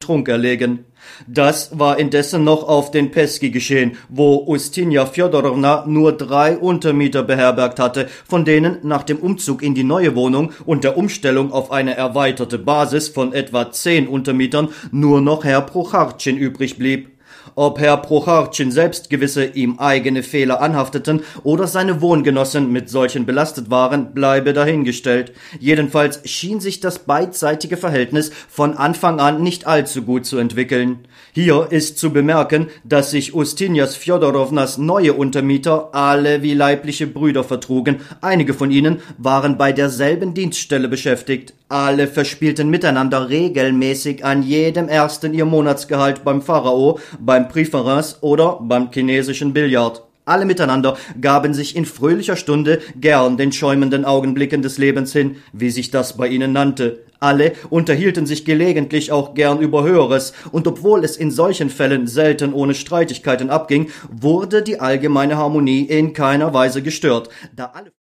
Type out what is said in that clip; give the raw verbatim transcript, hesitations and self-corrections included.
Trunk erlegen. Das war indessen noch auf den Peski geschehen, wo Ustinja Fjodorowna nur drei Untermieter beherbergt hatte, von denen nach dem Umzug in die neue Wohnung und der Umstellung auf eine erweiterte Basis von etwa zehn Untermietern nur noch Herr Prochartschin übrig blieb. Ob Herr Prochartschin selbst gewisse ihm eigene Fehler anhafteten oder seine Wohngenossen mit solchen belastet waren, bleibe dahingestellt. Jedenfalls schien sich das beidseitige Verhältnis von Anfang an nicht allzu gut zu entwickeln. Hier ist zu bemerken, dass sich Ustinjas Fjodorownas neue Untermieter alle wie leibliche Brüder vertrugen. Einige von ihnen waren bei derselben Dienststelle beschäftigt. Alle verspielten miteinander regelmäßig an jedem ersten ihr Monatsgehalt beim Pharao, beim Préférence oder beim chinesischen Billard. Alle miteinander gaben sich in fröhlicher Stunde gern den schäumenden Augenblicken des Lebens hin, wie sich das bei ihnen nannte. Alle unterhielten sich gelegentlich auch gern über Höheres, und obwohl es in solchen Fällen selten ohne Streitigkeiten abging, wurde die allgemeine Harmonie in keiner Weise gestört, da alle